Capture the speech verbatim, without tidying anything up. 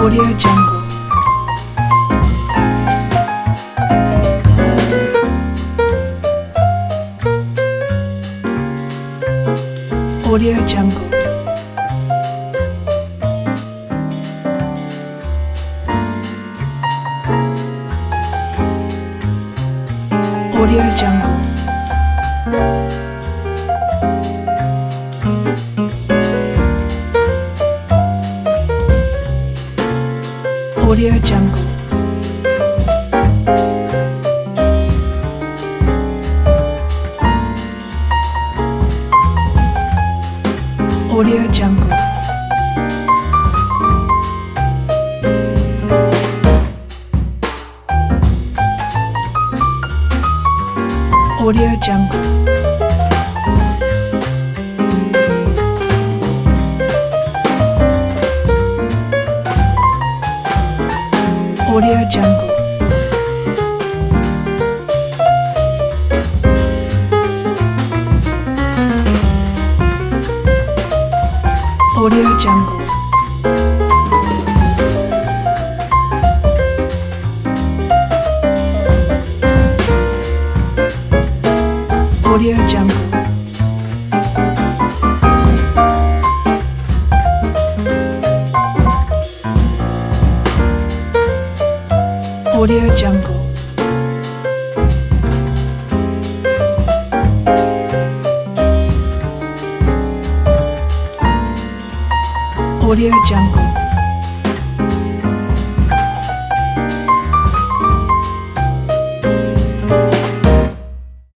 Audio Jungle. Audio Jungle. Audio Jungle. Audio Jungle. Audio Jungle. Audio Jungle. Audio Jungle. Audio Jungle. Audio Jungle. Audio Jungle. Audio Jungle.